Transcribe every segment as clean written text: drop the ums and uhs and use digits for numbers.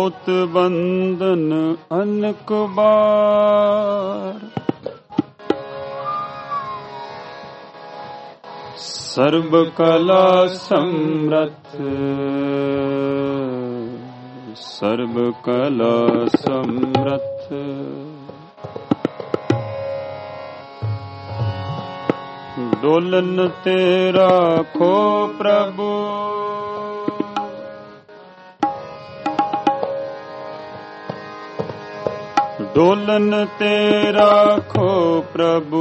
ਹੋਤ ਬੰਧਨ ਅਨਕ ਬਾਰ, ਸਰਬ ਕਲਾ ਸਮਰੱਥ, ਸਰਬ ਕਲਾ ਸਮਰੱਥ। ਡੋਲਨ ਤੇ ਰਾਖੋ ਪ੍ਰਭੂ, ਡੋਲਨ ਤੇ ਰਾਖੋ ਪ੍ਰਭੂ,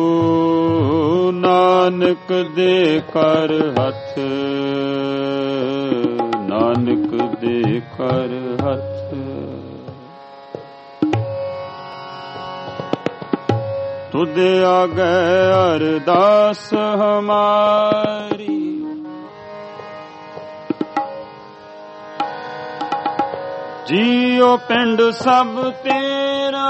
ਨਾਨਕ ਦੇ ਕਰ ਹੱਥ, ਨਾਨਕ ਦੇ ਕਰ ਹੱਥ। ਤੁਧ ਆਗੇ ਅਰਦਾਸ ਹਮਾਰੀ, ਜੀਉ ਪਿੰਡ ਸਭ ਤੇਰਾ,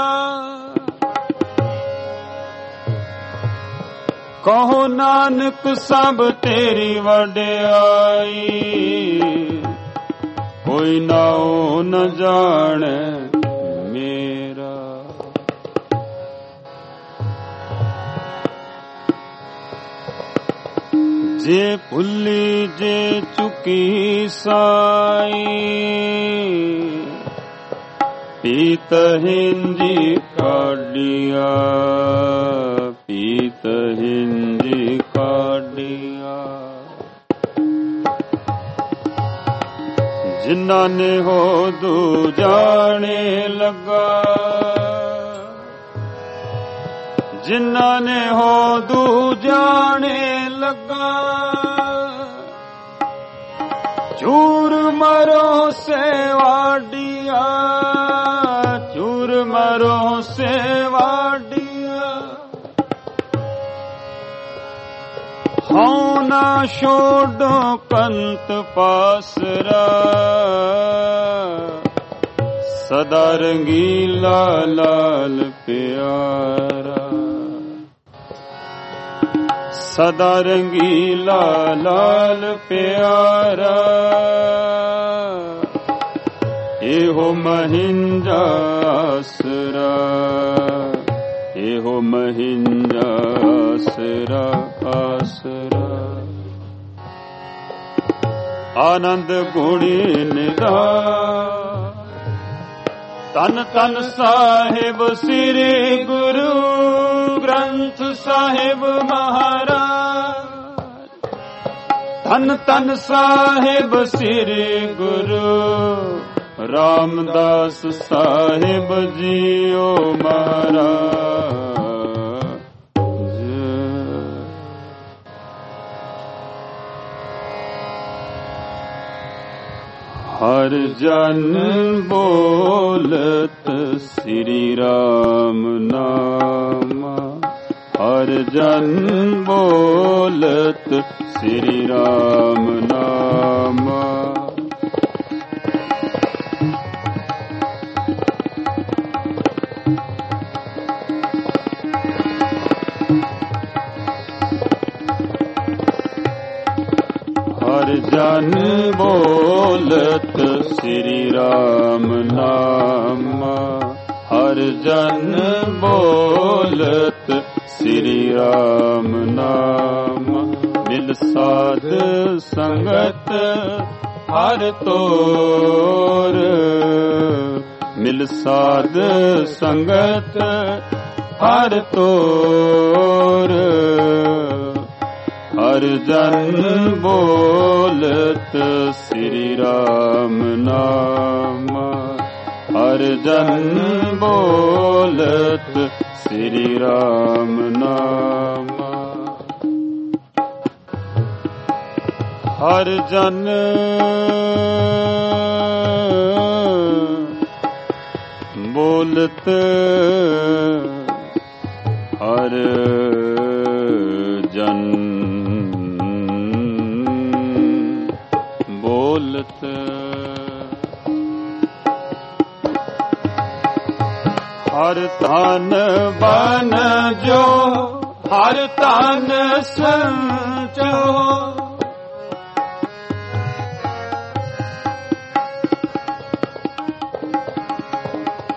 ਕਹੋ ਨਾਨਕ ਸਭ ਤੇਰੀ ਵਡਿਆਈ, ਕੋਈ ਨਾਉ ਨ ਜਾਣੈ ਮੇਰਾ। ਜੇ ਭੁੱਲੀ ਜੇ ਚੁਕੀ ਸਾਈ, ਪੀਤ ਹਿੰਜੀ ਕਾਢਿਆ, ਪੀਤ ਹਿੰਜੀ ਕਾਢਿਆ। ਜਿਨ੍ਹਾਂ ਨੇ ਹੋਦੂ ਜਾਣੇ ਲੱਗਾ, ਜਿਨ੍ਹਾਂ ਨੇ ਹੋਦੂ ਜਾਣੇ ਲੱਗਾ, ਚੂਰ ਮਰੋ ਸੇ ਵਾਡੀਆ, ਚੂਰ ਮਰੋ ਸੇ ਵਾਡੀਆ। ਹਉ ਨਾ ਛੋਡੋ ਕੰਤ ਪਾਸਰਾ, ਸਦਾ ਰੰਗੀਲਾ ਲਾਲ ਪਿਆਰਾ, ਸਦਾ ਰੰਗੀਲਾ ਲਾਲ ਪਿਆਰਾ। ਇਹੋ ਮਹਿੰਜਾ ਆਸਰਾ, ਇਹੋ ਮਹਿੰਜਾ ਆਸਰਾ, ਆਸਰਾ। ਆਨੰਦ ਗੁਣੀ ਨਿਧਾਨ, ਧੰਨ ਧੰਨ ਸਾਹਿਬ ਸ੍ਰੀ ਗੁਰੂ ਗ੍ਰੰਥ ਸਾਹਿਬ ਮਹਾਰਾਜ, ਧੰਨ ਧੰਨ ਸਾਹਿਬ ਸ੍ਰੀ ਗੁਰੂ ਰਾਮਦਾਸ ਸਾਹਿਬ ਜੀਓ ਮਹਾਰਾਜ। ਹਰ ਜਨ ਬੋਲਤ ਸ੍ਰੀ ਰਾਮ ਨਾਮ, ਹਰ ਜਨ ਬੋਲਤ ਸ੍ਰੀ ਰਾਮ ਨਾਮ। ਹਰ ਜਨ ਬੋਲਤ ਸ੍ਰੀ ਰਾਮ ਨਾਮ, ਹਰ ਜਨ ਬੋਲਤ ਸ੍ਰੀ ਰਾਮ ਨਾਮ। ਮਿਲ ਸਾਧ ਸੰਗਤ ਹਰ ਤੋਰ, ਮਿਲ ਸਾਧ ਸੰਗਤ ਹਰ ਤੋਰ। ਹਰ ਜਨ ਬੋਲਤ ਸ੍ਰੀ ਰਾਮ ਨਾਮ, ਹਰ ਜਨ ਬੋਲਤ ਸ੍ਰੀ ਰਾਮ ਨਾਮ। ਹਰ ਜਨ ਬੋਲਤ, ਹਰ ਜਨ ਬੋਲਤ। ਹਰ ਧਨ ਬਨ ਜੋ ਹਰ ਧਨ ਸੰਚੋ,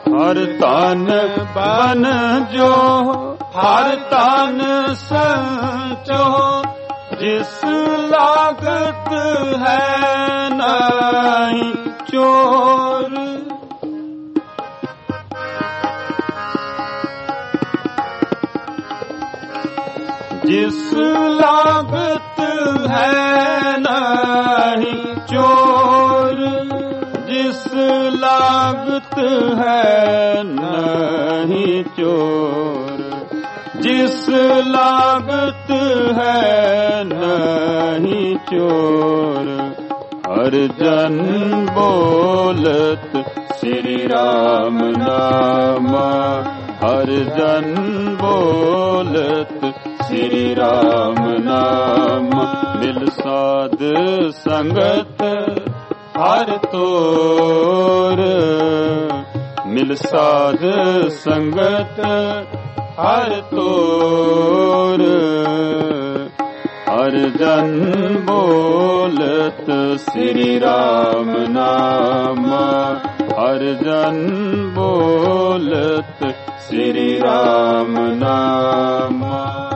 हर तन बन जो हर तन संचो जिस लागत है नहीं चोर। जिस लागत है नहीं चोर, जिस लागत है नहीं चोर, जिस लागत है नहीं चोर। हर जन बोलत श्री राम नामा, हर जन बोलत श्री राम नाम। मिल साध संगत हर तोर, मिल साध संगत हर तोर। हर जन बोलत श्री राम नामा, हर जन बोलत श्री राम नामा।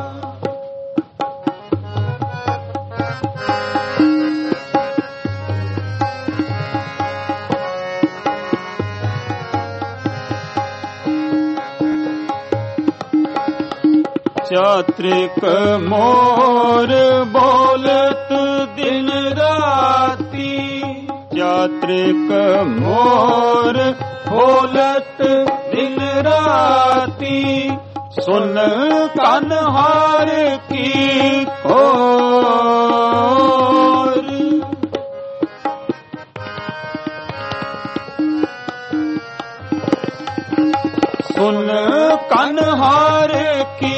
चात्रिक मोर बोलत दिन राती, चात्रिक मोर बोलत दिन राती। सुन कन्हार की ओर, सुन कन्हार की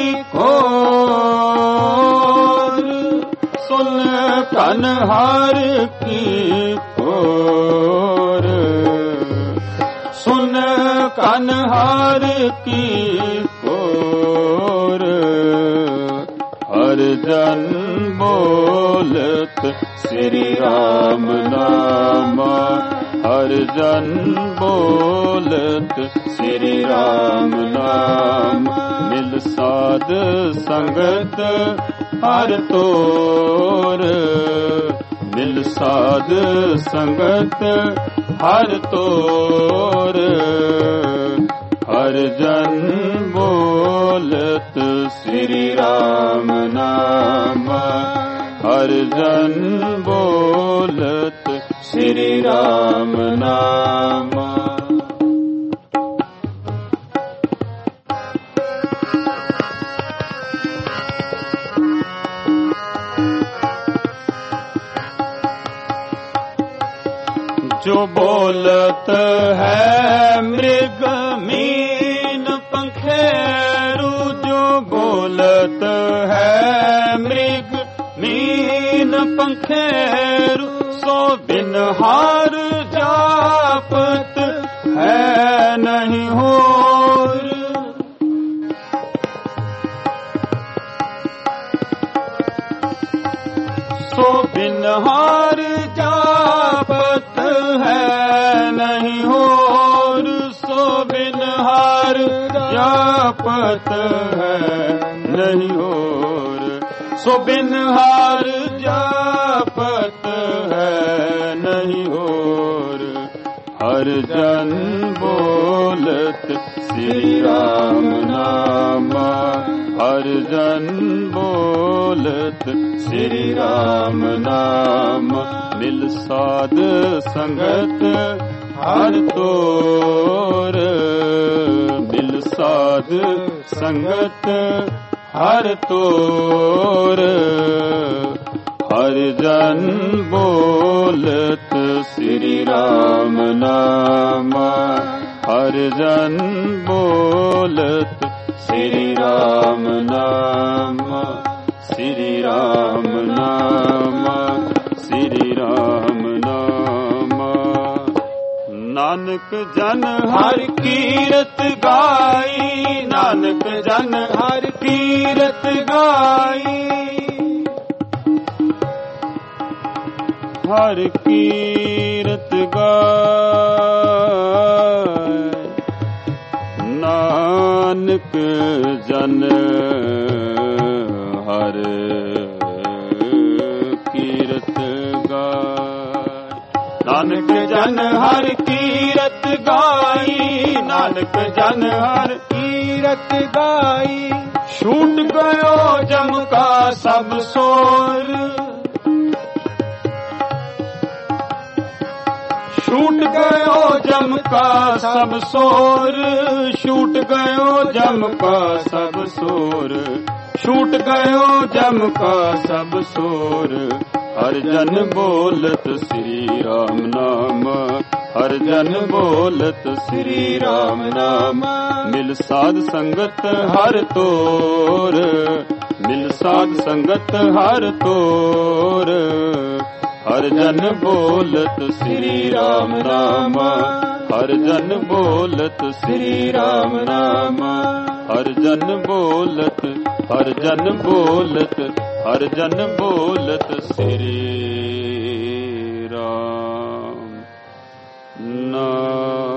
ओर, सुन कन्हार की ओर, सुन कन्हार की ओर। हर जन बोलत श्री राम नामा, हर जन बोलत श्री राम नाम। मिल साध संगत हर तोर, मिल साध संगत हर तोर। हर जन बोलत श्री राम नामा, हर जन बोलत श्री राम नामा। जो बोलत है मृग मीन पंखेरु, जो बोलत है मृग मीन पंखेरु। सो बिन हार जापत है नहीं होर, सो बिन हार जापत है नहीं होर, सो बिन हार जापत है नहीं होर, सो बिन हार जापत है नहीं होर। हर जन बोलत श्री राम नामा, हर जन बोलत श्री राम नाम। मिल साध संगत हर तोर, मिल साध संगत हर तोर। हर जन बोलत श्री राम नामा, हर जन बोलत श्री राम नामा, श्री राम नामा, श्री राम नामा। नानक जन हर कीरत गाई, नानक जन हर कीरत गाई। हर कीरत गाय, ਨਾਨਕ ਜਨ ਹਰ ਕੀਰਤ ਗਾਏ। ਨਾਨਕ ਜਨ ਹਰ ਕੀਰਤ ਗਾਈ, ਨਾਨਕ ਜਨ ਹਰ ਕੀਰਤ ਗਾਈ। ਛੂਟ ਗਇਓ ਜਮ ਕਾ ਸਭ ਸੋਰ, ਛੂਟ ਗਇਓ ਜਮ ਕਾ ਸਭ ਸੋਰ, ਛੂਟ ਗਇਓ ਜਮ ਕਾ ਸਭ ਸੋਰ, ਛੂਟ ਗਇਓ ਜਮ ਕਾ ਸਭ ਸੋਰ। ਹਰ ਜਨ ਬੋਲਤ ਸ੍ਰੀ ਰਾਮ ਨਾਮ, ਹਰ ਜਨ ਬੋਲਤ ਸ੍ਰੀ ਰਾਮ ਨਾਮ। ਮਿਲ ਸਾਧ ਸੰਗਤ ਹਰ ਤੋਰ, ਮਿਲ ਸਾਧ ਸੰਗਤ ਹਰ ਤੋਰ। ਹਰ ਜਨ ਬੋਲਤ ਸ੍ਰੀ ਰਾਮ ਨਾਮ, ਹਰ ਜਨ ਬੋਲਤ ਸ੍ਰੀ ਰਾਮ ਨਾਮ। ਹਰ ਜਨ ਬੋਲਤ, ਹਰ ਜਨ ਬੋਲਤ, ਹਰ ਜਨ ਬੋਲਤ ਸ੍ਰੀ ਰਾਮ ਨਾਮ।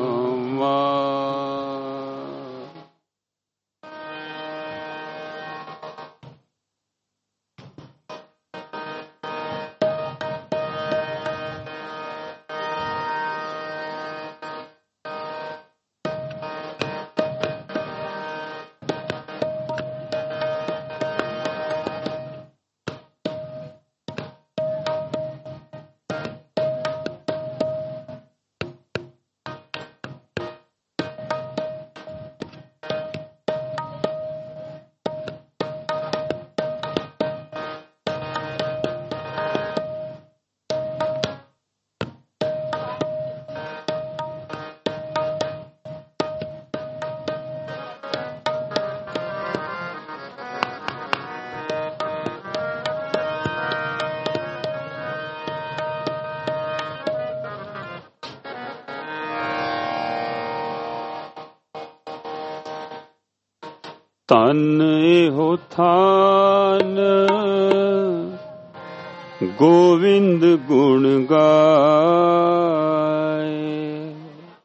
ਧਨ ਇਹੋ ਥਾਨ ਗੋਵਿੰਦ ਗੁਣ ਗਾਏ।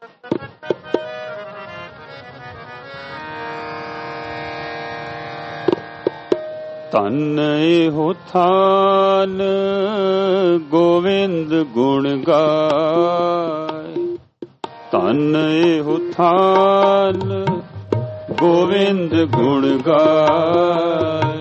ਧਨ ਇਹੋ ਥਾਨ ਗੋਵਿੰਦ ਗੁਣ ਗਾਏ। ਧਨ ਇਹੋ ਥਾਨ ਗੋਵਿੰਦ ਗੁਣ ਗਾਏ।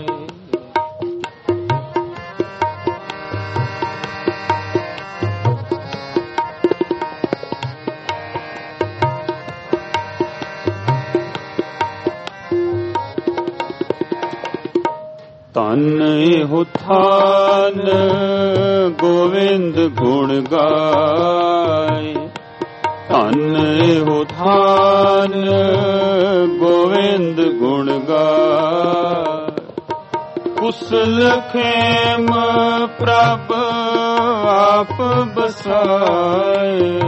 ਧਨ ਇਹੋ ਥਾਨ ਗੋਵਿੰਦ ਗੁਣ ਗਾਏ। ਧਨ ਇਹੋ ਥਾਨ ਗੋਵਿੰਦ ਗੁਣ ਗਾਏ। ਕੁਸਲ ਖੇਮ ਪ੍ਰਭ ਆਪ ਬਸਾਏ।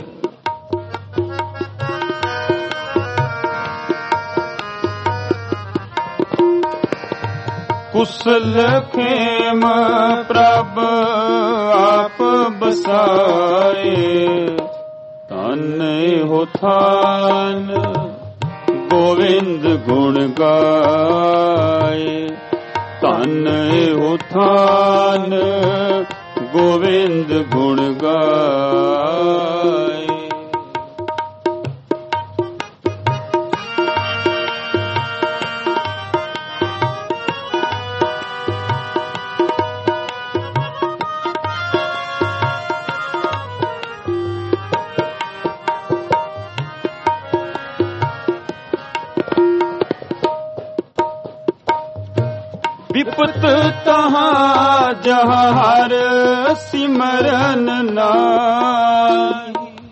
ਕੁਸਲ ਖੇਮ ਪ੍ਰਭ ਆਪ ਬਸਾਏ। ਧਨ ਇਹੋ ਥਾਨ ਗੋਵਿੰਦ ਗੁਣ ਗਾਏ। ਧਨ ਇਹੋ ਥਾਨ ਗੋਵਿੰਦ ਗੁਣ ਗਾਏ। ਵਿਪਤ ਤਹਾਂ ਜਹਾਂ ਹਰ ਸਿਮਰਨ ਨਾਹੀ।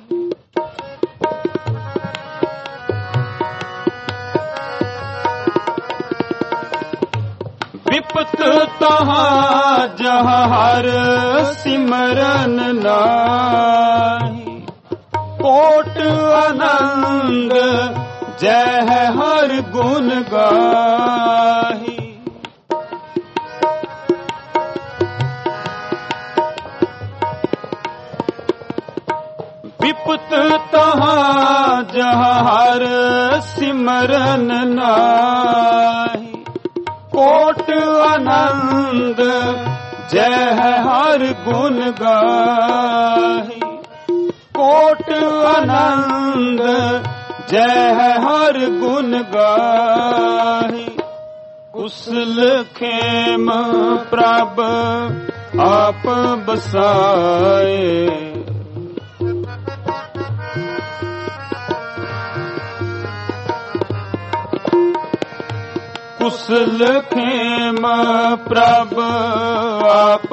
ਵਿਪਤ ਤਹਾਂ ਜਹਾਂ ਹਰ ਸਿਮਰਨ ਨਾਹੀ। ਕੋਟ ਆਨੰਦ ਜੈ ਹਰ ਗੁਣ ਗਾਹੀ। ਵਿਪਤ ਤਹਾਂ ਜਹਾਂ ਜਹ ਹਰ ਸਿਮਰਨ ਨਾਹੀ। ਕੋਟ ਆਨੰਦ ਜਹ ਹਰ ਗੁਣ ਗਾਹੀ। ਕੋਟ ਆਨੰਦ ਜਹ ਹਰ ਗੁਣ ਗਾਹੀ। ਕੁਸਲ ਖੇਮ ਪ੍ਰਭ ਆਪ ਬਸਾਏ। ਕੁਸਲ ਖੇਮ ਪ੍ਰਭ ਆਪ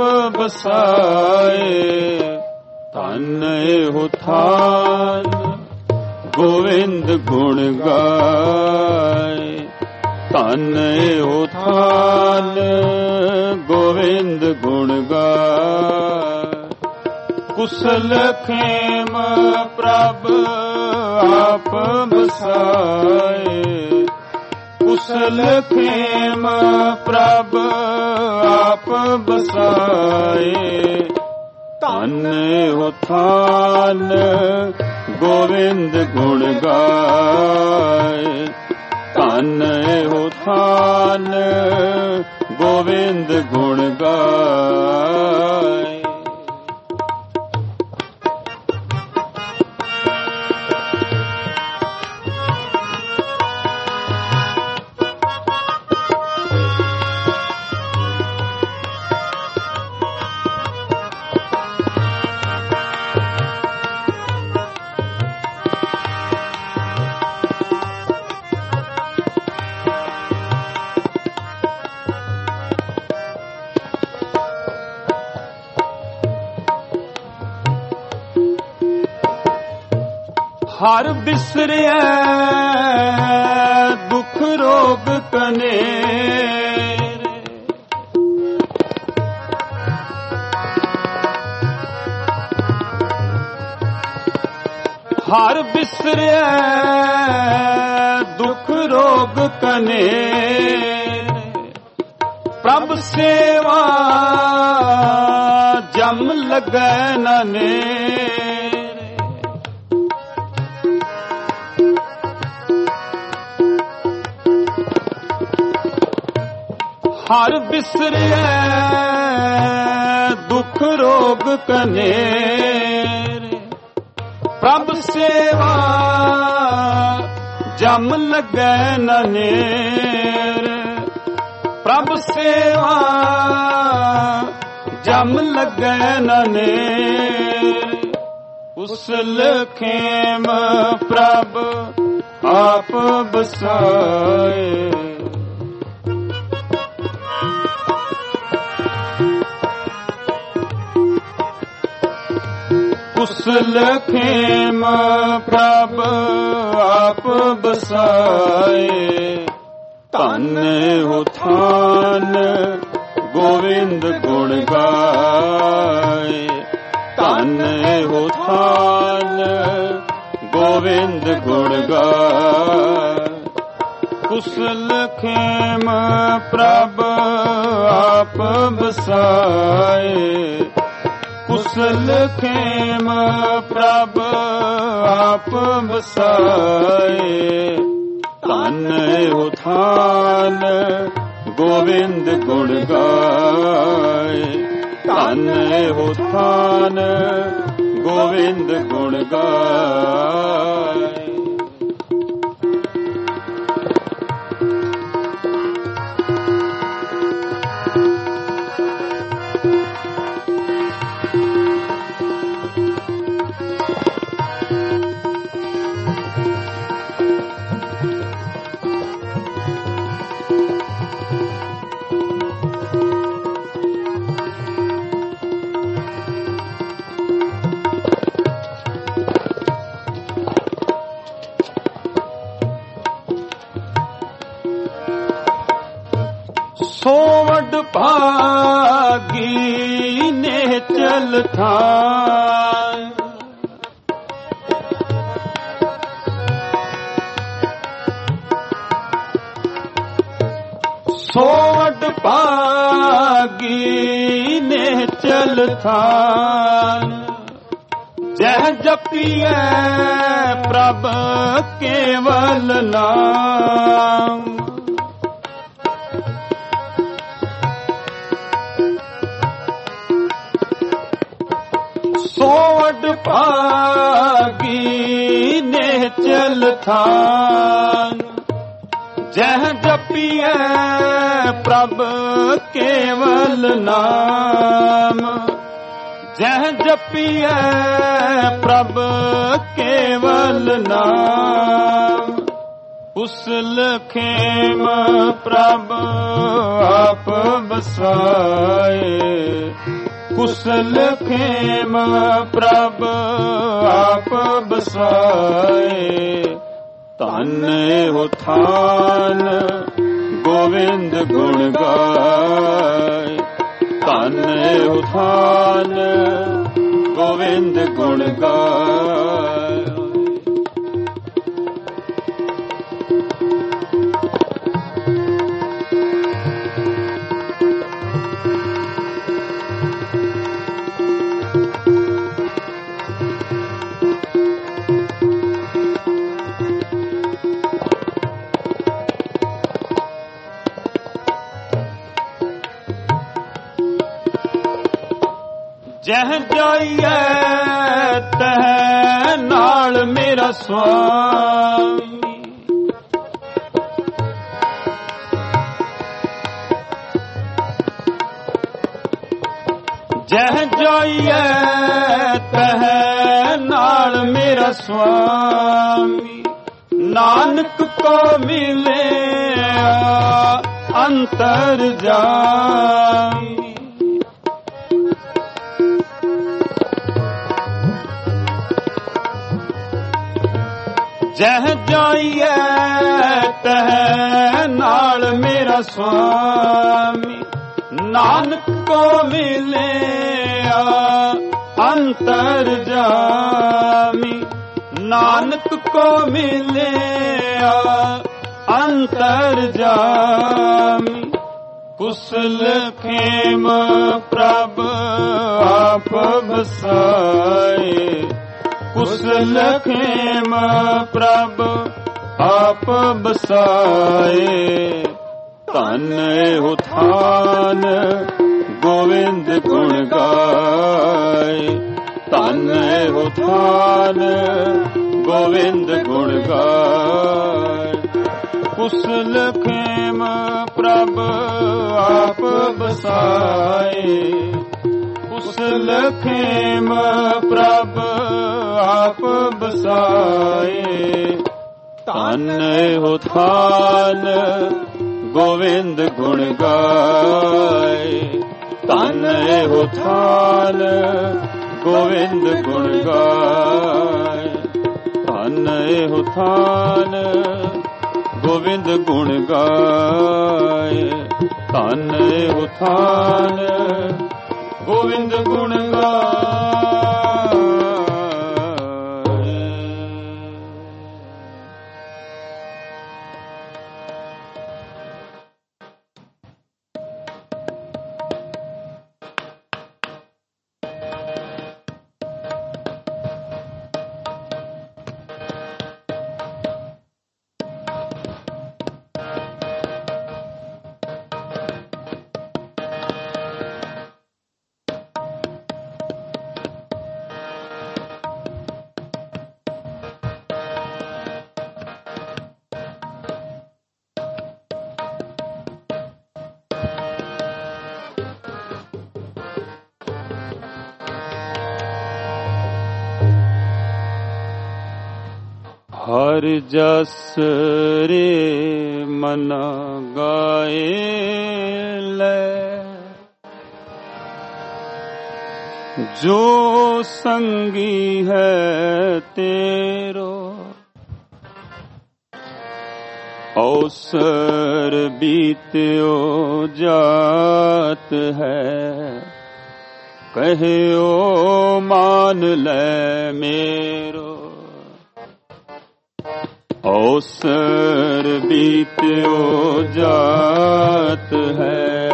ਬਸਾਏ। ਧਨ ਇਹੋ ਥਾਨ ਗੋਵਿੰਦ ਗੁਣ ਗਾਏ। ਧਨ ਇਹੋ ਥਾਨ ਗੋਵਿੰਦ ਗੁਣ ਗਾਏ। ਕੁਸਲ ਖੇਮ ਪ੍ਰਭ ਆਪ ਬਸਾਏ। ਕੁਸਲ ਖੇਮ ਪ੍ਰਭ ਆਪ ਬਸਾਏ। ਧਨ ਇਹੋ ਥਾਨ ਗੋਵਿੰਦ ਗੁਣ ਗਾਏ। ਧਨ ਇਹੋ ਥਾਨ ਗੋਵਿੰਦ ਗੁਣ ਗਾਏ। ਹਰ ਬਿਸਰਿਐ ਦੁਖ ਰੋਗ ਕਨੇਰੇ। ਹਰ ਬਿਸਰਿਐ ਦੁਖ ਰੋਗ ਕਨੇਰੇ। ਪ੍ਰਭ ਸੇਵਾ ਜਮ ਲੱਗੈ ਨ ਨੇਰੇ। ਹਰ ਬਿਸਰਿਐ ਦੁਖ ਰੋਗ ਕਨੇਰੇ। ਪ੍ਰਭ ਸੇਵਾ ਜਮ ਲੱਗੈ ਨ ਨੇਰੇ। ਪ੍ਰਭ ਸੇਵਾ ਜਮ ਲੱਗੈ ਨ ਨੇਰੇ। ਕੁਸਲ ਖੇਮ ਪ੍ਰਭ ਆਪ ਬਸਾਏ। ਕੁਸਲ ਖੇਮ ਪ੍ਰਭ ਆਪ ਬਸਾਏ। ਧਨ ਇਹੋ ਥਾਨ ਗੋਵਿੰਦ ਗੁਣ ਗਾਏ। ਧਨ ਇਹੋ ਥਾਨ ਗੋਵਿੰਦ ਗੁਣ ਗਾਏ। ਕੁਸਲ ਖੇਮ ਪ੍ਰਭ ਆਪ ਬਸਾਏ। ਕੁਸਲ ਖੇਮ ਪ੍ਰਭ ਆਪ ਬਸਾਏ। ਧਨ ਇਹੋ ਥਾਨ ਗੋਵਿੰਦ ਗੁਣ ਗਾਏ। ਧਨ ਇਹੋ ਥਾਨ ਗੋਵਿੰਦ ਗੁਣ ਗਾਏ। ਸੋ ਵਡ ਭਾਗੀ ਨੇ ਚਲ ਥਾਨ। ਸੋ ਵਡ ਭਾਗੀ ਨੇ ਚਲ ਥਾਨ। जह जपिए प्रभ केवल नाम। सोवड भागी निश्चल थान। जह जपिए प्रभ केवल नाम। जह जपिए प्रभ केवल नाम। कुशल खेम प्रभ आप बसाए। कुशल खेम प्रभ आप बसाए। धन हो थान गोविंद गुण गाए। धन हो थान गोविंद गुण गाए। जह जाइए तह नाल मेरा स्वामी। जह जाइए तह नाल मेरा स्वामी। नानक को मिले अंतर जामी। जह जाइए तह नाल मेरा स्वामी। नानक को मिले अंतर जामी। नानक को मिले अंतर जामी। कुशल खेम प्रभ आप बसाए। कुशल खेम प्रभ आप बसाए। धन हो थान गोविंद गुण गाए। धन हो थान गोविंद गुण गाए। कुशल खेम प्रभ आप बसाए। कुशल खेम प्रभ आप बसाए। धन हो थान गोविंद गुण गाए। धन हो थान गोविंद गुण गाए। धन हो थान गोविंद गुण गाए। धन हो थान गोविंद गुण गाए। हर जस रे मन गाए ले। जो संगी है तेरो अवसर बीत्यो जात है। कहो मान ले मेरो अवसर बीत्यो जात है।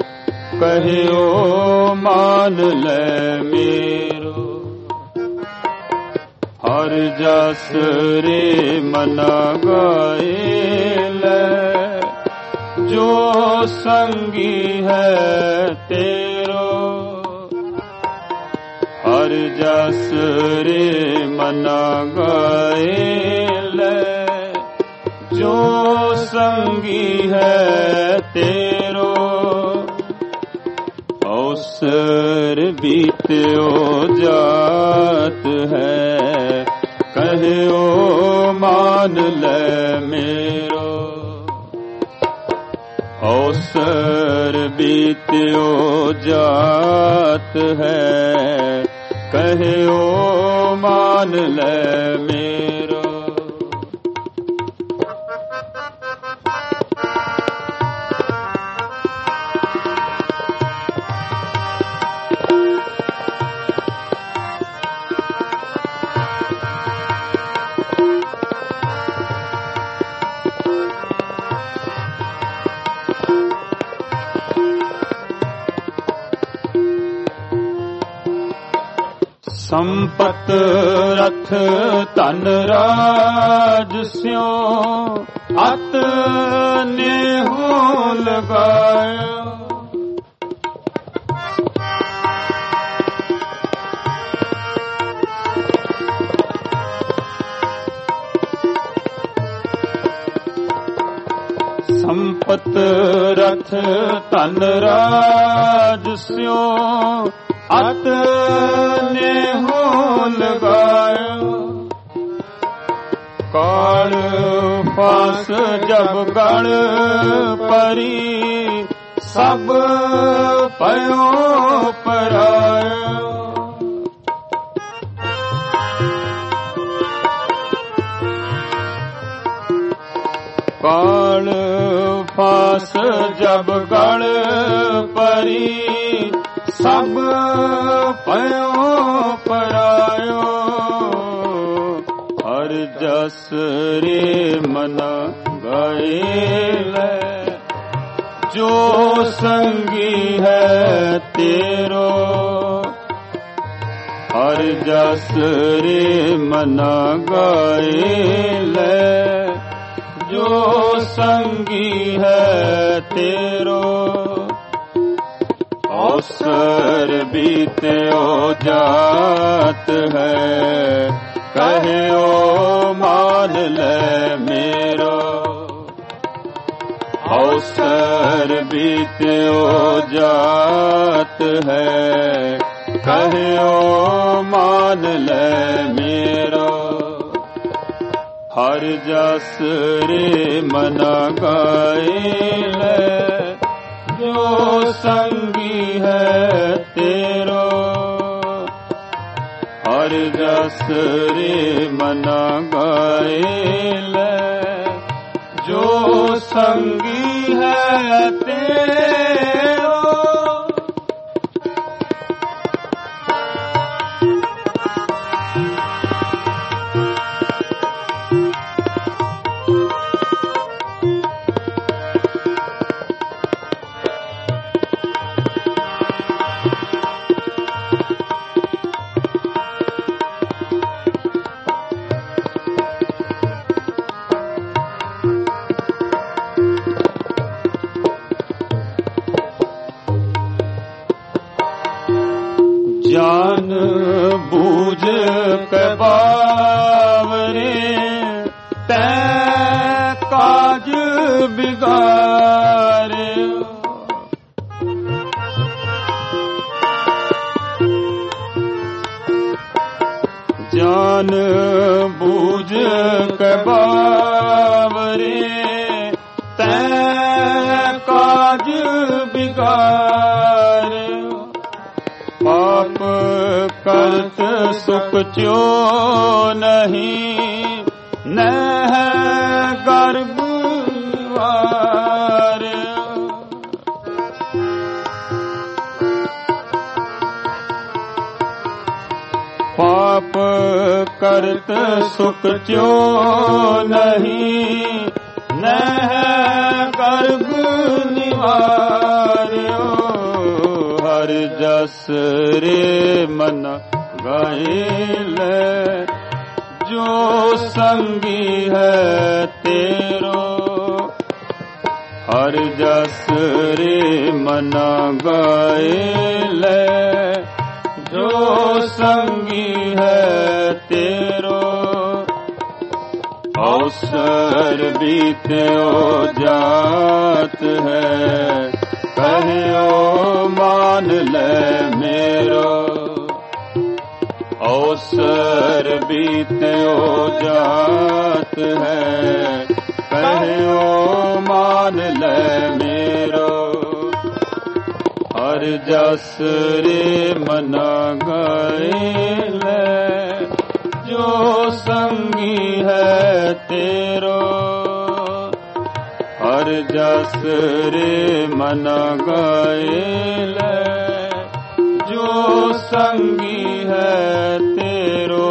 कहो मान ले मेरो हर जस रे मन गाए जो संगी है तेरो। हर जस रे मन गाए जो संगी है तेरो। अवसर बीत्यो जात है कहो मान ले मेरो। अवसर बीत्यो जात है कहो मान ले मेरो। संपत रथ धन राज स्यों अत नेहो लगायो। संपत रथ धन राज स्यों अत नेहो लगायो। काल फास जब गण परी सब पयो परायो। काल फास जब गण परी सब पयो परायो। हर जस रे मन गाए जो संगी है तेरो। हर जस रे मन गाए जो संगी है तेरो। अवसर बीत्यो जात है कहो मान ले मेरो। अवसर बीत्यो जात है कहो मान ले मेरो। हर जस रे मन गाए जो संगी है तेरो। हर जस रे मन गाए जो संगी है तेरो। जान बूझ के बावरे तै काज बिगारे। जान बूझ के बावरे तै काज बिगारे। पाप करत सुख च्यो नहीं नह गर्भ निवार। पाप करत सुख च्यो नहीं नह गर्भ निवार। हर जस रे मन गाए जो संगी है तेरो। हर जस रे मना गाए जो संगी है तेरो। अवसर बीत्यो जात है कहो मान ले मेरो। अवसर बीत्यो जात है कहो मान ले मेरो। हर जस रे मना गाए जो संगी है तेरो। हर जस रे मना गाए जो संगी है तेरो।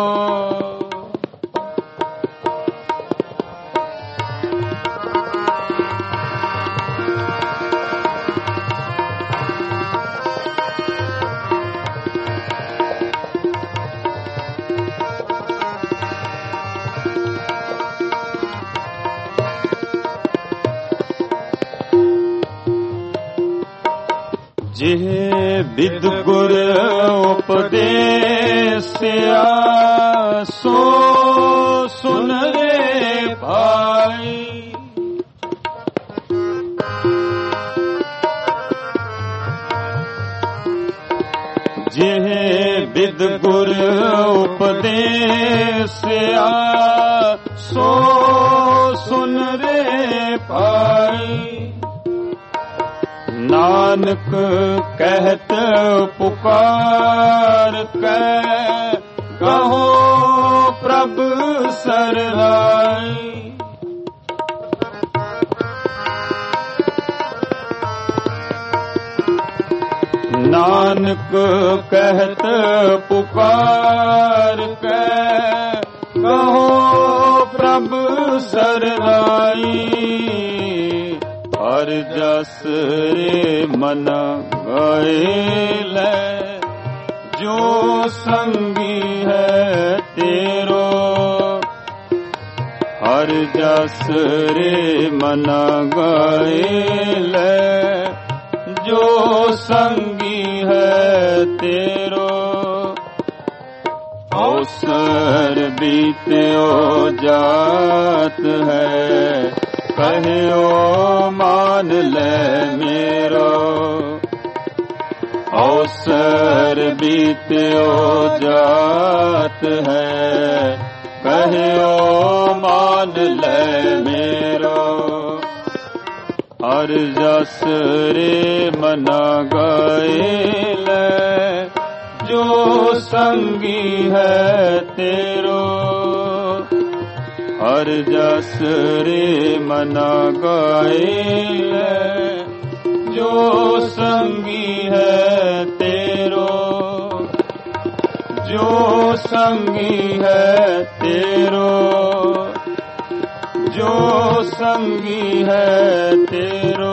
जिह विद गुर उपदेसिया सो सुन रे भाई। जिह विद गुर उपदेसिया सो सुन रे भाई। नानक कहत पुकार कै कहो प्रभु सरनाई। नानक कहत पुकार कै कहो प्रभु सरनाई। हर जस रे मना गाए जो संगी है तेरो। हर जस रे मना गाए जो संगी है तेरो। अवसर बीत्यो जात है कहो मान ले मेरो। अवसर बीत्यो जात है कहो मान ले मेरो। हर जस रे मना गाए जो संगी है तेरो। हर जस रे मना गाए जो संगी है तेरो। जो संगी है तेरो। जो संगी है तेरो।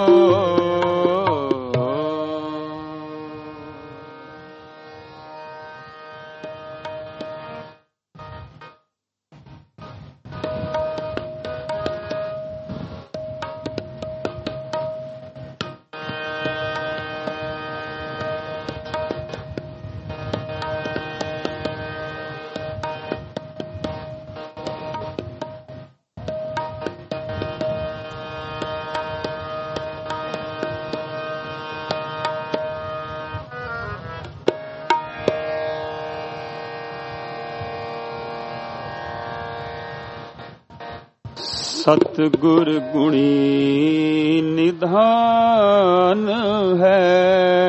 सतगुर गुणी निधान है।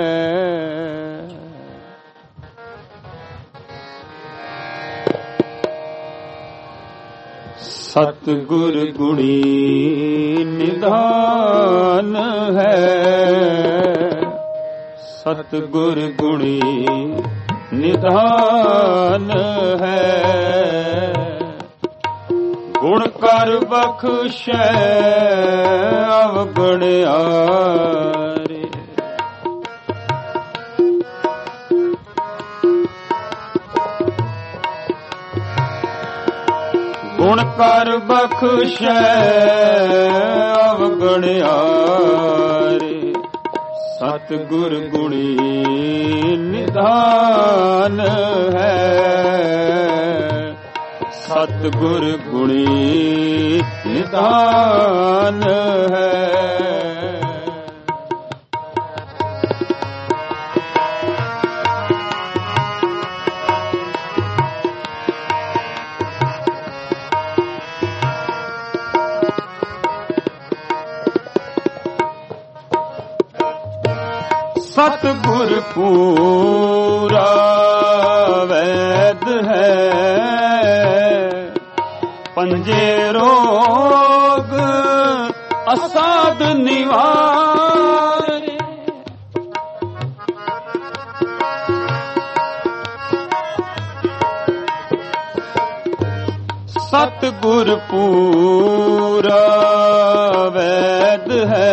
सतगुर गुणी निधान है। सतगुर गुणी निधान है। गुण कर बख्शै अवगुण आरे। ਗੁਣ ਕਰ ਬਖਸ਼ੈ ਅਵਗਣਿਆਰੇ। ਸਤਿਗੁਰ ਗੁਣੀ ਨਿਧਾਨ ਹੈ, ਸਤਿਗੁਰ ਗੁਣੀ ਨਿਧਾਨ ਹੈ। ਸਤਿਗੁਰ ਪੂਰਾ ਵੈਦ ਹੈ, ਪੰਜੇ ਰੋਗ ਅਸਾਧ ਨਿਵਾਰੇ। ਸਤਿਗੁਰ ਪੂਰਾ ਵੈਦ ਹੈ,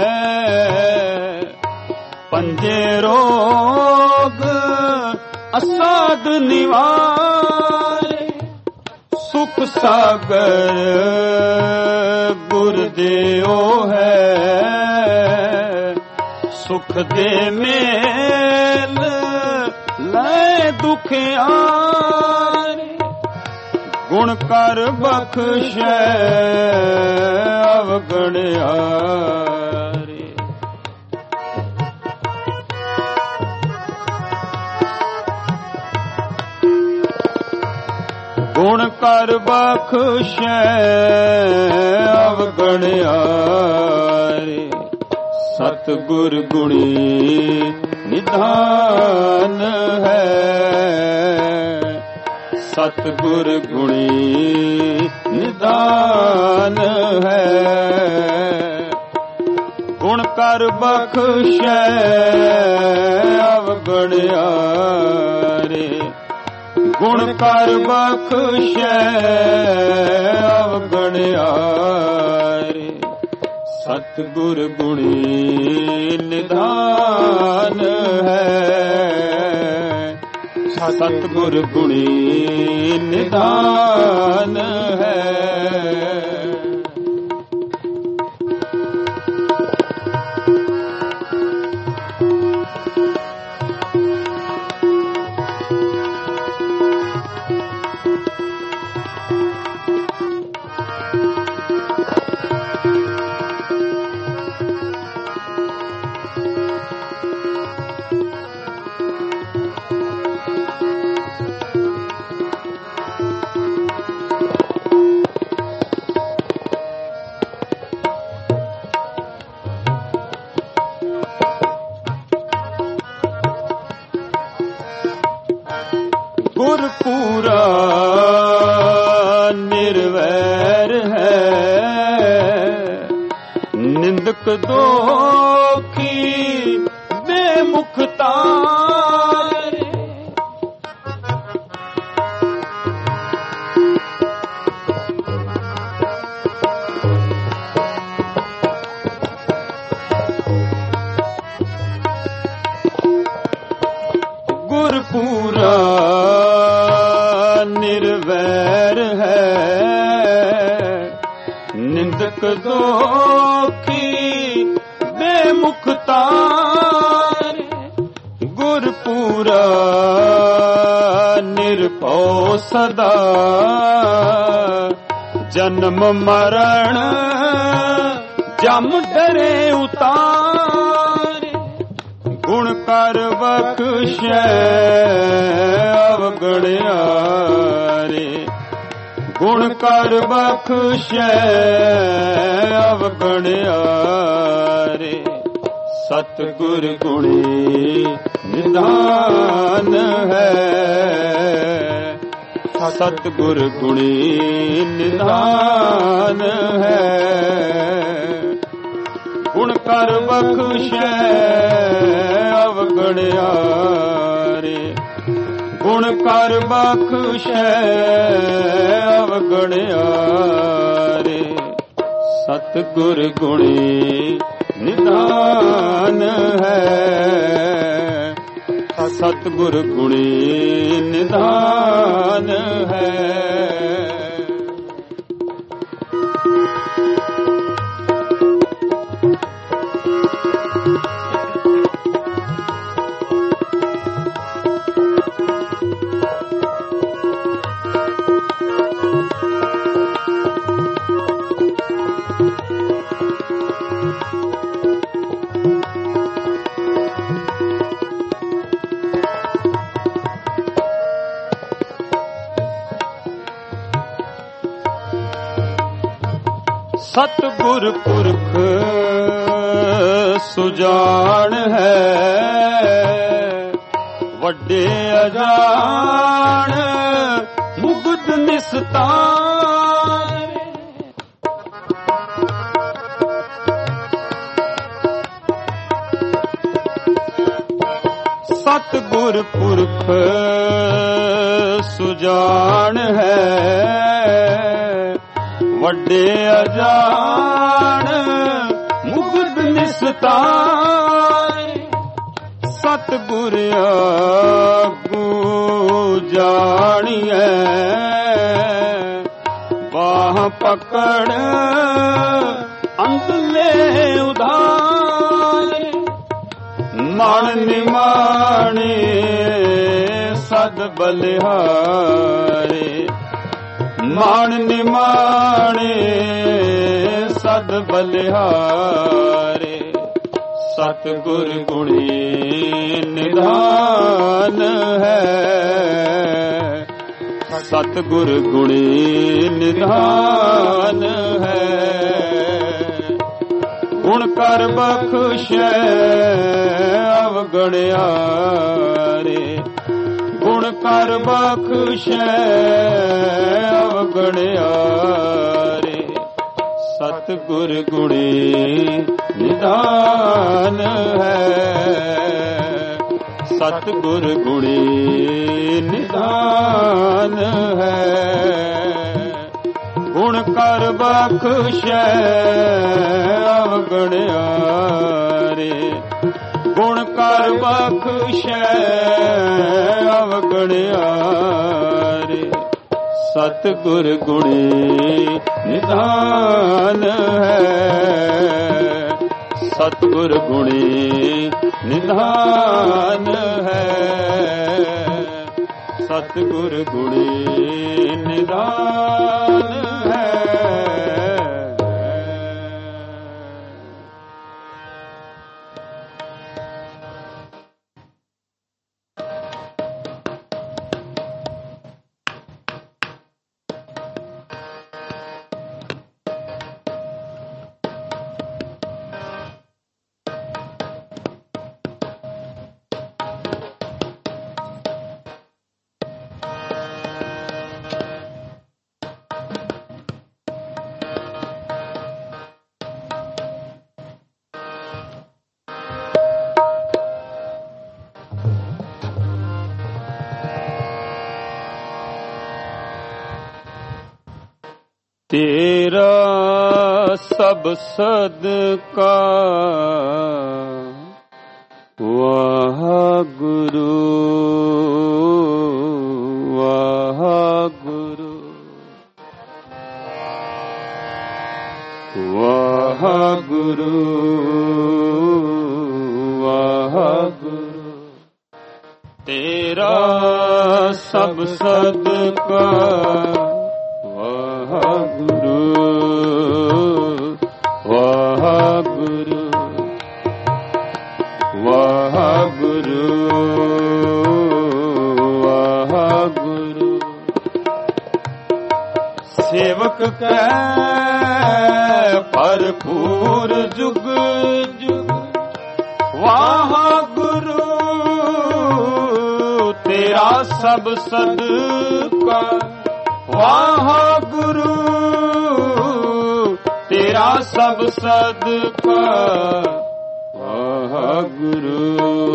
ਪੰਜੇ ਰੋਗ ਅਸਾਧ ਨਿਵਾਰੇ। ਸੁਖ ਸਾਗਰ ਗੁਰ ਦਿਓ ਹੈ, ਸੁਖ ਦੇ ਮੇਲ ਲੈ ਦੁਖਿਆਰੇ। ਗੁਣ ਕਰ ਬਖਸ਼ੈ ਅਵਗਣਿਆਰੇ। ਗੁਣ ਕਰ ਬਖਸ਼ੈ ਅਵਗਣਿਆਰੇ। ਸਤਿਗੁਰ ਗੁਣੀ ਨਿਧਾਨ ਹੈ, ਸਤਿਗੁਰ ਗੁਣੀ ਨਿਧਾਨ ਹੈ। ਗੁਣ ਕਰ ਬਖਸ਼ੈ ਅਵਗਣਿਆਰੇ। ਗੁਣ ਕਰ ਬਖਸ਼ੈ ਅਵਗਣਿਆਰੇ। ਸਤਿਗੁਰ ਗੁਣੀ ਨਿਧਾਨ ਹੈ, ਸਤਿਗੁਰ ਗੁਣੀ ਨਿਧਾਨ ਹੈ। ਗੁਰ ਪੂਰਾ ਨਿਰਵੈਰ ਹੈ, ਨਿੰਦਕ ਦੋਖੀ ਬੇਮੁਖ ਤਾਰੇ। ਗੁਰ ਪੂਰਾ ਨਿਰਵੈਰ ਹੈ, ਨਿੰਦਕ ਦੋਖੀ ਬੇਮੁਖ ਤਾਰੇ। ਗੁਰ ਪੂਰਾ ਨਿਰਭਉ ਸਦਾ, ਜਨਮ ਮਰਨ ਜਮ ਡਰੇ ਉਤਾਰੇ। ਗੁਣ ਕਰ ਬਖਸ਼ੈ ਅਵਗਣਿਆਰੇ। ਗੁਣ ਕਰ ਬਖਸ਼ੈ ਅਵਗਣਿਆਰੇ। ਸਤਿਗੁਰ ਗੁਣੀ ਨਿਧਾਨ ਹੈ, ਸਤਿਗੁਰ ਗੁਣੀ ਨਿਧਾਨ ਹੈ। ਗੁਣ ਕਰ ਬਖਸ਼ੈ ਅਵਗਣਿਆਰੇ। ਗੁਣ ਕਰ ਬਖਸ਼ੈ ਅਵਗਣਿਆਰੇ। ਸਤਿਗੁਰ ਗੁਣੀ ਨਿਧਾਨ ਹੈ, ਸਤਿਗੁਰ ਗੁਣੀ ਨਿਧਾਨ ਹੈ। ਸਤਿਗੁਰ ਪੁਰਖ ਸੁਜਾਨ ਹੈ, ਵੱਡੇ ਅਜਾਣ ਮੁਗਧ ਨਿਸਤਾਰ। ਸਤਿਗੁਰ ਪੁਰਖ ਸੁਜਾਨ ਹੈ, ਵੱਡੇ ਅਜਾਣ ਮੁਗਧ ਨਿਸਤਾਰ। ਸਤਿਗੁਰ ਆਗੂ ਜਾਣੀਐ, ਬਾਹ ਪਕੜ ਅੰਤਲੇ ਉਧਾਰ। ਮਨ ਨਿਮਾਣੇ ਸਦ ਬਲਿਹਾਰੇ, ਮਨ ਨਿਮਾਣੇ ਸਦ ਬਲਿਹਾਰੇ। ਸਤਿਗੁਰ ਗੁਣੀ ਨਿਧਾਨ ਹੈ, ਸਤਿਗੁਰ ਗੁਣੀ ਨਿਧਾਨ ਹੈ। ਗੁਣ ਕਰ ਬਖਸ਼ੈ ਅਵਗਣਿਆਰੇ, ਗੁਣ ਕਰ ਬਖਸ਼ੈ ਅਵਗਣਿਆਰੇ। ਸਤਿਗੁਰ ਗੁਣੀ ਨਿਧਾਨ ਹੈ, ਸਤਿਗੁਰ ਗੁਣੀ ਨਿਧਾਨ ਹੈ। ਗੁਣ ਕਰ ਬਖਸ਼ੈ ਅਵਗਣਿਆਰੇ, ਗੁਣ ਕਰ ਬਖਸ਼ੈ ਅਵਗਣਿਆਰੇ। ਸਤਿਗੁਰ ਗੁਣੀ ਨਿਧਾਨ ਹੈ, ਸਤਿਗੁਰ ਗੁਣੀ ਨਿਧਾਨ ਹੈ, ਸਤਿਗੁਰ ਗੁਣੀ ਨਿਧਾਨ ਹੈ। ਤੇਰਾ ਸਭ ਸਦਕਾ ਵਾਹਿਗੁਰੂ, ਵਾਹਿਗੁਰੂ, ਵਾਹਿਗੁਰੂ, ਵਾਹਿਗੁਰੂ। ਤੇਰਾ ਸਭ ਸਦਕਾ ਵਾਹਿਗੁਰੂ, ਵਾਹਿਗੁਰੂ, ਵਾਹਿਗੁਰੂ, ਵਾਹਿਗੁਰੂ। ਸੇਵਕ ਕੈ ਭਰਪੂਰ ਜੁਗ ਜੁਗ ਵਾਹਿਗੁਰੂ, ਤੇਰਾ ਸਭ ਸਦਕਾ ਵਾਹਿਗੁਰੂ, ਤੇਰਾ ਸਭ ਸਦਕਾ ਵਾਹਿਗੁਰੂ,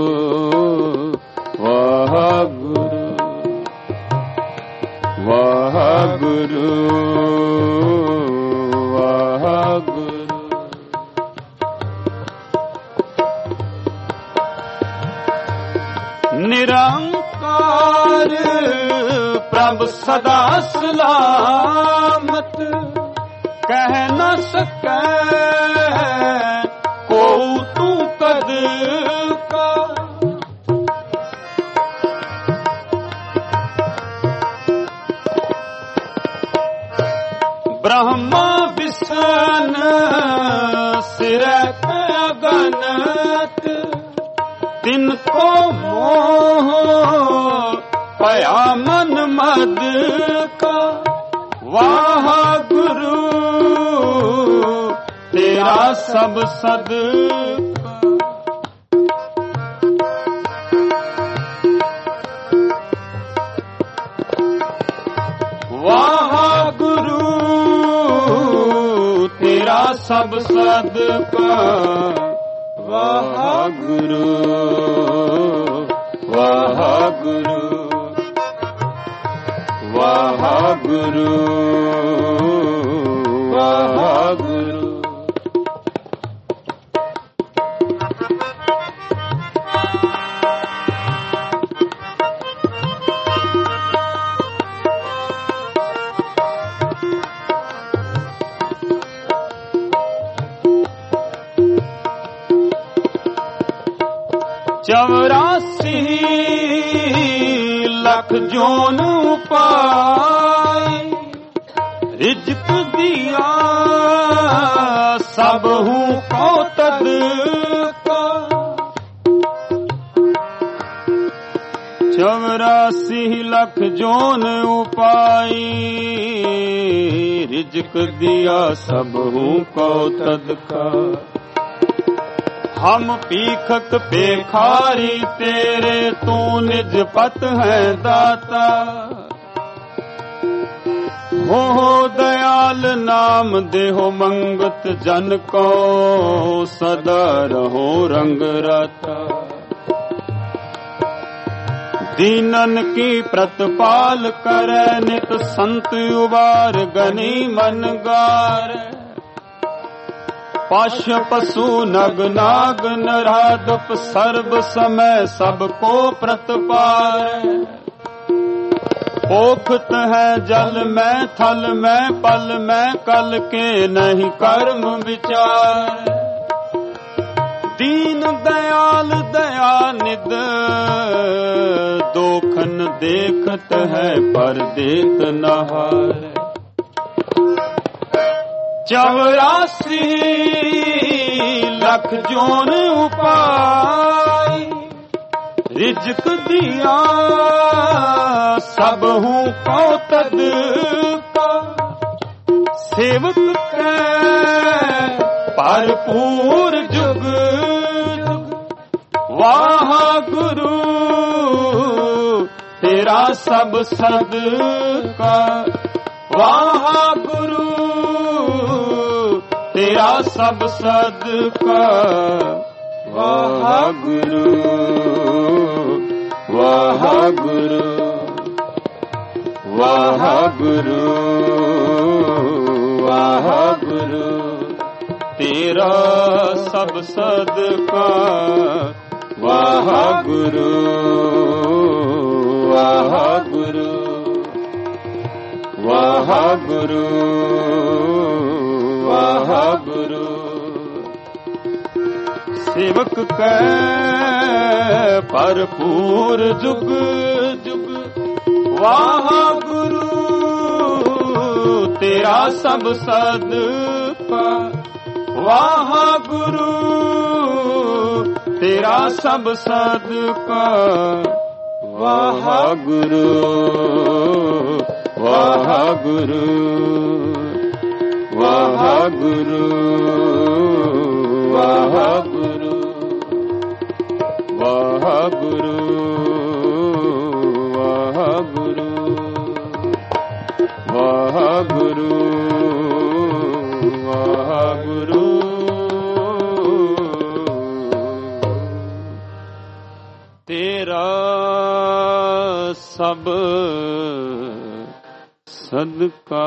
ਵਾਹਿਗੁਰੂ, ਵਾਹਿਗੁਰੂ, ਵਾਹਿਗੁਰੂ। ਨਿਰੰਕਾਰ ਪ੍ਰਭ ਸਦਾ ਸਲਾਮਤ, ਕਹਿ ਨ ਸਕੈ ਕੋ ਤੂੰ ਕਦ ਕਾ। ब्रह्मा विष्ण सिर अगनत तिनको मोह पया मन मद का। वाह गुरु तेरा सब सद का। वाह गुरु तेरा सब सदका। वाह गुरु वाह गुरु वाह गुरु वाह गुरु। चौरासी लख जोन पाई रिज्क दिया सब हूँ को तद का। 84 लख जोन उपाई रिज्क दिया सब हूँ को तद का। हम पीखक पेखारी तेरे तू निज पत है दाता। हो दयाल नाम देहो मंगत जन को सदा रहो रंग राता। दीनन की प्रतिपाल करे नित संत उबार गनी मन गार। पश पशु नग नाग नरादुप सर्व समय सबको प्रतपार। पोखत है जल में थल में पल में कल के नहीं कर्म विचार। दीन दयाल दयानिध दोखन देखत है पर देख नहार। 84 लख जोन उपाई रिज्क दिया सब हूँ को तद का। सेवक के भरपूर जुग जुग। वाह गुरु तेरा सब सद का। वाह गुरु तेरा सब सदका। वाह गुरु वाह गुरु वाह गुरु वाह गुरु तेरा सब सदका। वाह गुरु वाह गुरु वाह गुरु वाह गुरु। सेवक कै भरपूर जुग जुग। वाह गुरु तेरा सब सदका। वाह गुरु तेरा सब सदका। वाह गुरु वाह गुरु वाह गुरु वाह गुरु वाह गुरु वाह गुरु वाह गुरु वाह गुरु। तेरा सब सदका।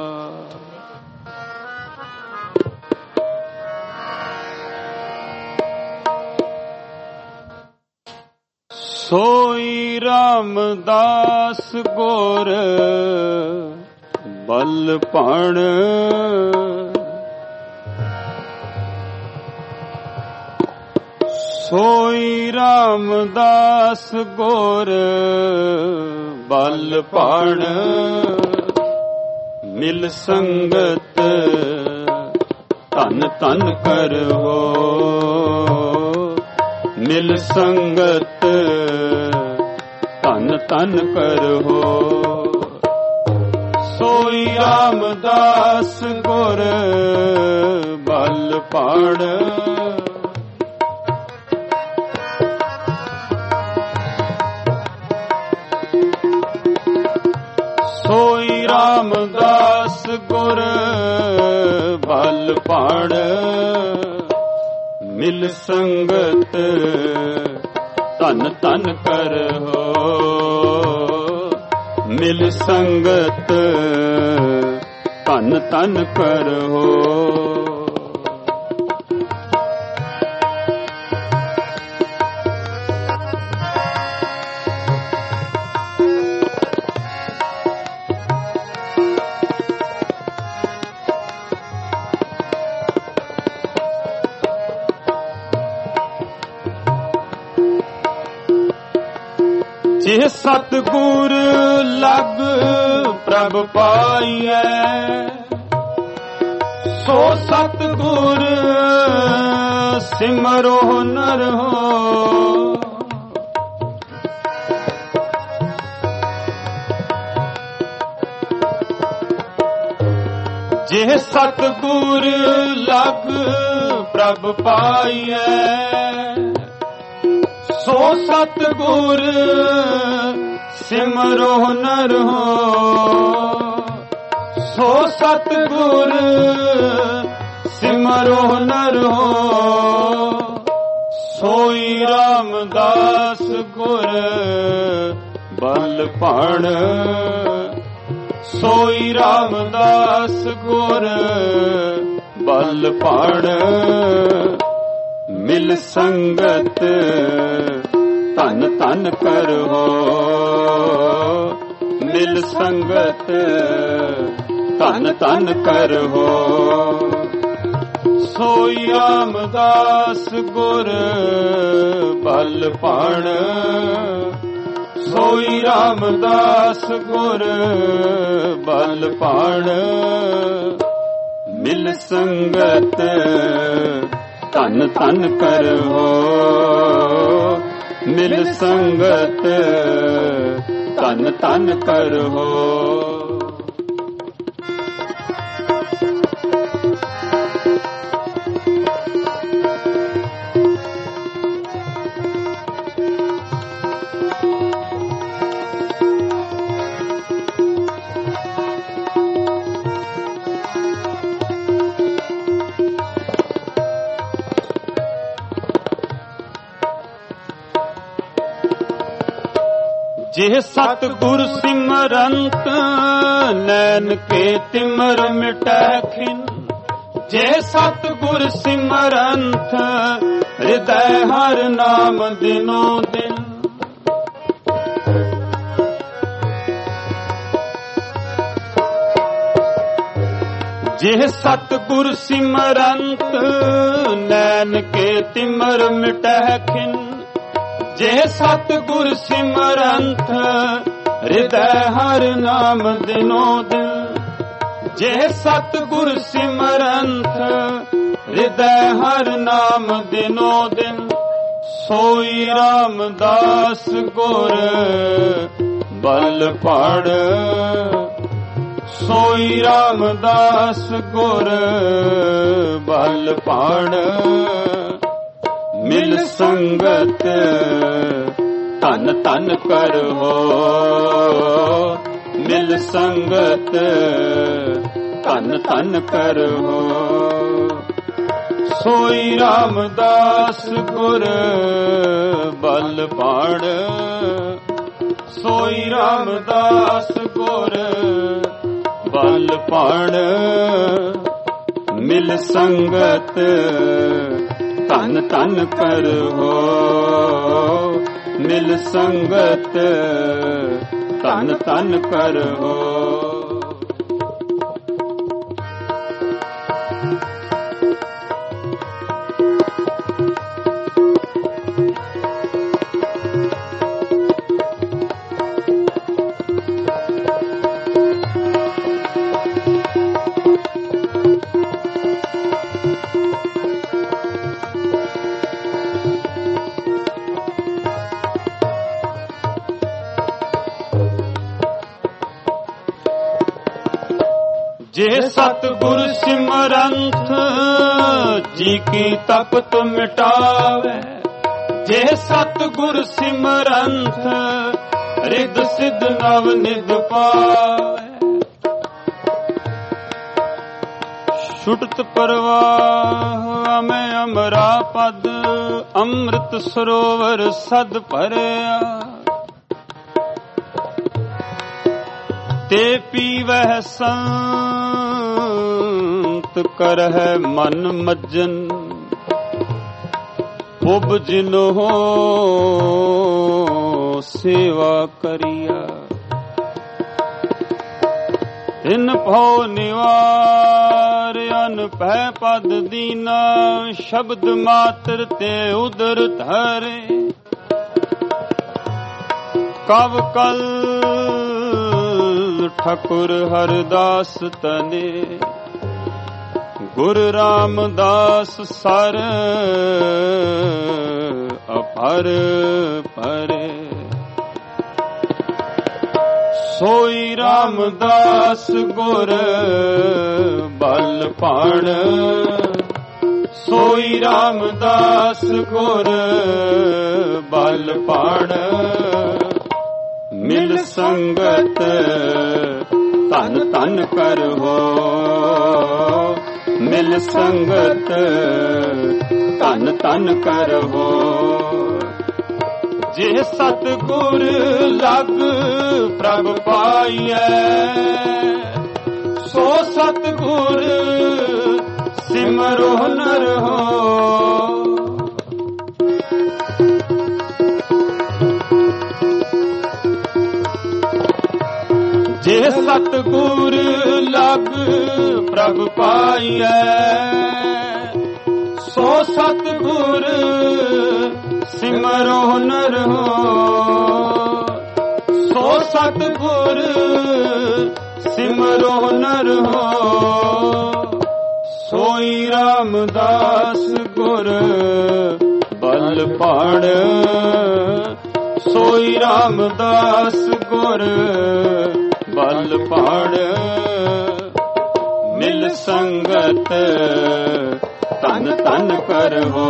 सोई रामदास गोर बल पण ਸੋਈ ਰਾਮਦਾਸ ਗੁਰ ਬਲ ਪਾਣ ਮਿਲ ਸੰਗਤ ਧਨ ਧਨ ਕਰੋ ਮਿਲ ਸੰਗਤ ਧਨ ਧਨ ਕਰੋ ਸੋਈ ਰਾਮਦਾਸ ਗੁਰ ਬਲ ਪਾੜ ਸੋਈ ਰਾਮਦਾਸ ਗੁਰ ਬਲ ਪਾੜ ਮਿਲ ਸੰਗਤ ਧਨ ਧਨ ਕਰੋ ਮਿਲ ਸੰਗਤ ਧਨ ਧਨ ਕਰੋ ਜਿਹ ਸਤਿਗੁਰ ਲਗ ਪ੍ਰਭ ਪਾਈਐ ਸੋ ਸਤਿਗੁਰ ਸਿਮਰੋ ਨਰ ਹੋ ਜਿਹ ਸਤਿਗੁਰ ਲਗ ਪ੍ਰਭ ਪਾਈਐ ਸੋ ਸਤਿਗੁਰ ਸਿਮਰੋ ਨਰ ਹੋ ਸੋ ਸਤਿਗੁਰ ਸਿਮਰੋ ਨਰ ਹੋ ਸੋਈ ਰਾਮਦਾਸ ਗੁਰ ਬਲ ਭਾਣ ਸੋਈ ਰਾਮਦਾਸ ਗੁਰ ਬਲ ਭਾਣ ਮਿਲ ਸੰਗਤ ਧਨ ਧਨ ਕਰੋ ਮਿਲ ਸੰਗਤ ਧਨ ਧਨ ਕਰੋ ਸੋਈ ਰਾਮਦਾਸ ਗੁਰ ਬਲ ਭਾਣ ਸੋਈ ਰਾਮਦਾਸ ਗੁਰ ਬਲ ਭਾਣ ਮਿਲ ਸੰਗਤ ਧਨ ਧਨ ਕਰੋ ਮਿਲ ਸੰਗਤ ਧਨ ਧਨ ਕਰੋ ਜਿਹ ਸਤਿਗੁਰ ਸਿਮਰੰਤ ਨੈਣ ਕੇ ਤਿਮਰ ਮਿਟੈ ਖਿਨ ਜੇ ਸਤਿਗੁਰ ਸਿਮਰੰਤ ਹਿਰਦੈ ਹਰ ਨਾਮ ਦਿਨੋ ਦਿਨ ਜਿਹ ਸਤਿਗੁਰ ਸਿਮਰੰਤ ਨੈਣ ਕੇ ਤਿਮਰ ਮਿਟੈ ਖਿਨ ਜੇ ਸਤਿਗੁਰ ਸਿਮਰੰਤ ਹਿਰਦੈ ਹਰ ਨਾਮ ਦਿਨੋ ਦਿਨ ਜੇ ਸਤਿਗੁਰ ਸਿਮਰੰਤ ਹਿਰਦੈ ਹਰ ਨਾਮ ਦਿਨੋ ਦਿਨ ਸੋਈ ਰਾਮਦਾਸ ਗੁਰ ਬਲ ਭਾੜ ਸੋਈ ਰਾਮਦਾਸ ਗੁਰ ਬਲ ਭਾੜ ਮਿਲ ਸੰਗਤ ਧਨ ਧਨ ਕਰੋ ਮਿਲ ਸੰਗਤ ਧਨ ਧਨ ਕਰੋ ਸੋਈ ਰਾਮਦਾਸ ਗੁਰ ਬਲ ਭਾੜ ਸੋਈ ਰਾਮਦਾਸ ਗੁਰ ਬਲ ਭਾੜ ਮਿਲ ਸੰਗਤ ਧਨ ਧਨ ਕਰੋ ਮਿਲ ਸੰਗਤ ਧਨ ਧਨ ਕਰੋ ਜੇ ਸਤਿਗੁਰ ਸਿਮਰੰਥ ਜੀ ਕੀ ਤਪਤ ਮਿਟਾਵੇ। ਜੇ ਸਤਿਗੁਰ ਸਿਮਰੰਥ ਰਿਦ ਸਿਧ ਨਵ ਨਿਧ ਪਾਵੇ। ਛੁਟਤ ਪ੍ਰਵਾਹ ਅਮੈ ਅਮਰਾ ਪਦ ਅੰਮ੍ਰਿਤ ਸਰੋਵਰ ਸਦ ਭਰਿਆ। ਤੇ ਪੀਵਹਿ ਸੰਤ ਕਰਹਿ ਮਨ ਮੱਜਨ ਉਪਜਿਨੋ ਸੇਵਾ ਕਰਿਆ। ਇਨ ਭਉ ਨਿਵਾਰ ਅਨਭੈ ਪਦ ਦੀਨਾ ਸ਼ਬਦ ਮਾਤਰ ਤੇ ਉਦਰ ਧਰੇ। ਕਵ ਕਲ ਠਾਕੁਰ ਹਰਦਾਸ ਤਨੇ ਗੁਰ ਰਾਮਦਾਸ ਸਰ ਅਪਰ ਪਰੇ। ਸੋਈ ਰਾਮਦਾਸ ਗੁਰ ਬਲ ਭਾਣ। ਸੋਈ ਰਾਮਦਾਸ ਗੁਰ ਬਲ ਭਾਣ। ਮਿਲ ਸੰਗਤ ਧਨ ਧਨ ਕਰੋ। ਮਿਲ ਸੰਗਤ ਧਨ ਧਨ ਕਰੋ। ਜੇ ਸਤਿਗੁਰ ਲਗ ਪ੍ਰਭ ਪਾਈਐ ਸੋ ਸਤਿਗੁਰ ਸਿਮਰੋ ਨਰ ਹੋ। ਜੇ ਸਤਿਗੁਰ ਲਗ ਪ੍ਰਭ ਪਾਈਐ ਸੋ ਸਤਿਗੁਰ ਸਿਮਰੋ ਨਰ ਹੋ। ਸੋ ਸਤਿਗੁਰ ਸਿਮਰੋ ਨਰ ਹੋ। ਸੋਈ ਰਾਮਦਾਸ ਗੁਰ ਬਲ ਭਾਣ। ਸੋਈ ਰਾਮਦਾਸ ਗੁਰ ਬਲ ਭਾਣ। ਮਿਲ ਸੰਗਤ ਧਨ ਧਨ ਕਰੋ।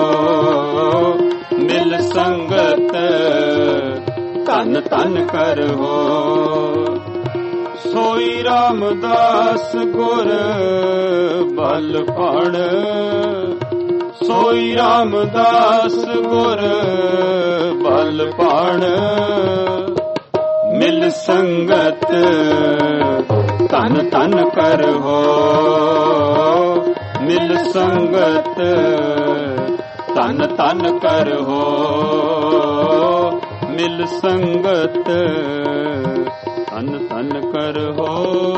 ਮਿਲ ਸੰਗਤ ਧਨ ਧਨ ਕਰੋ। ਸੋਈ ਰਾਮਦਾਸ ਗੁਰ ਬਲ ਭਾਣ। ਸੋਈ ਰਾਮਦਾਸ ਗੁਰ ਬਲ ਭਾਣ। ਮਿਲ ਸੰਗਤ ਧਨ ਧਨ ਕਰੋ। ਮਿਲ ਸੰਗਤ ਧਨ ਧਨ ਕਰੋ। ਮਿਲ ਸੰਗਤ ਧਨ ਧਨ ਕਰੋ।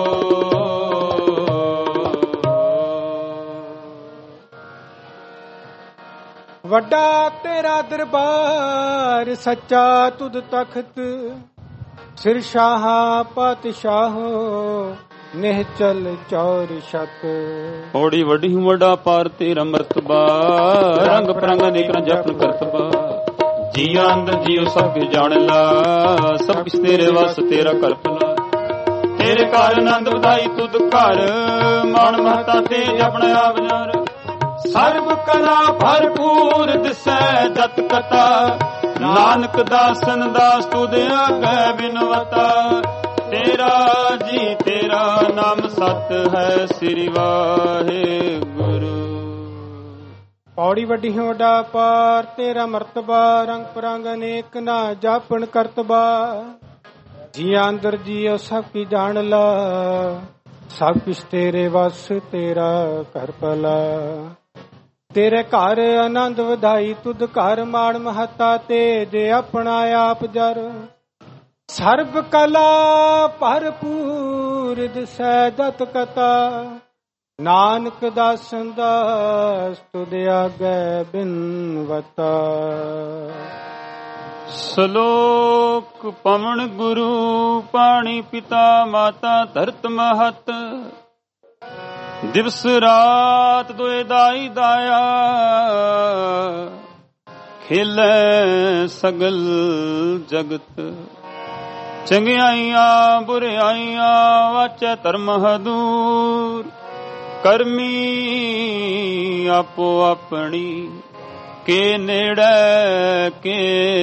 ਵੱਡਾ ਤੇਰਾ ਦਰਬਾਰ ਸੱਚਾ ਤੁਧ ਤਖਤ। ਸਿਰ ਸ਼ਾਹਾ ਪਾਤਸ਼ਾਹੋ ਨਿਹਚਲ ਚੌਰ ਛਤ। ਔੜੀ ਵੱਡੀ ਵੱਡਾ ਪਾਰ ਤੇਰਾ ਮਰਤਬਾ ਰੰਗ ਪ੍ਰੰਗ ਅਨੇਕ ਜਪਨ ਕਰਤਬਾ। ਜੀਆ ਅੰਦਰ ਜੀਉ ਸਭ ਕੇ ਜਾਣ ਲਾ ਸਭ ਕਿਛ ਤੇਰੇ ਵਸ ਤੇਰਾ ਕਰਪਲਾ। ਤੇਰੇ ਘਰ ਆਨੰਦ ਵਧਾਈ ਤੁਧ ਘਰ ਮਾਣ ਮਹਤਾ ਤੇਜ ਆਪਣੇ ਆਪ ਜਾਰ। ਸਰਬ ਕਲਾ ਭਰਪੂਰ ਦਿਸੈ ਜਤ ਕਤਾ ਨਾਨਕ ਦਾਸਨ ਦਾਸ ਤੁਧ ਆਗੈ ਬਿਨਵਤਾ। ਤੇਰਾ ਜੀ ਤੇਰਾ ਨਾਮ ਸਤ ਹੈ ਸ੍ਰੀ ਵਾਹਿਗੁਰੂ। ਪੌੜੀ ਵੱਡੀ ਵੱਡਾ ਪਾਰ ਤੇਰਾ ਮਰਤਬਾ ਰੰਗ ਪਰੰਗ ਅਨੇਕ ਨਾ ਜਾਪਣ ਕਰਤਬਾ। ਜੀਆਂ ਅੰਦਰ ਜੀਉ ਸਭ ਕੀ ਜਾਣ ਲਾ ਸਭ ਕਿਛ ਤੇਰੇ ਵਸ ਤੇਰਾ ਘਰ ਭਲਾ। ਤੇਰੇ ਘਰ ਆਨੰਦ ਵਧਾਈ ਤੁਧ ਘਰ ਮਾਣ ਮਹਤਾ ਤੇਜ ਆਪਣਾ ਆਪ ਜਰ। ਸਰਬ ਕਲਾ ਭਰਪੂਰ ਦਿਸੈ ਜਤ ਕਤਾ ਨਾਨਕ ਦਾਸਨ ਦਾਸ ਤੁਧ ਆਗੈ ਬਿਨਵਤਾ। ਸ਼ਲੋਕ ਪਵਨ ਗੁਰੂ ਪਾਣੀ ਪਿਤਾ ਮਾਤਾ ਧਰਤ ਮਹਤ। ਦਿਵਸ ਰਾਤ ਦੋਇ ਦਾਈ ਦਾਇਆ ਖੇਲੇ ਸਗਲ ਜਗਤ। ਚੰਗਿਆਈਆਂ ਬੁਰਿਆਈਆਂ ਵਾਚੈ ਧਰਮ ਹਦੂਰ, ਕਰਮੀ ਆਪੋ ਆਪਣੀ ਕੇ ਨੇੜੇ ਕੇ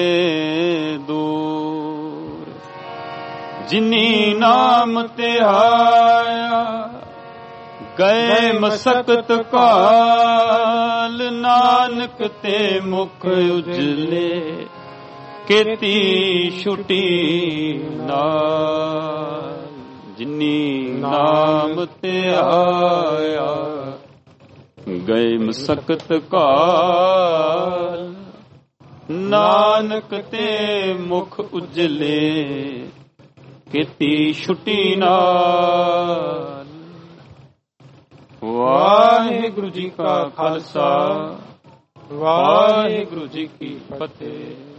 ਦੂਰ। ਜਿਨੀ ਨਾਮ ਧਿਆਇਆ ਗਏ ਮਸਕਤ ਕਾਲ, ਨਾਨਕ ਤੇ ਮੁਖ ਉਜਲੇ ਕੀਤੀ ਛੁਟੀ ਨਾਲ। ਜਿਨੀ ਨਾਮ ਧਿਆਇਆ ਗਏ ਮਸਕਤ ਕਾਲ, ਨਾਨਕ ਤੇ ਮੁਖ ਉਜਲੇ ਕੀਤੀ ਛੁਟੀ ਨਾਲ। ਵਾਹਿਗੁਰੂ ਜੀ ਕਾ ਖਾਲਸਾ, ਵਾਹਿਗੁਰੂ ਜੀ ਕੀ ਫਤਿਹ।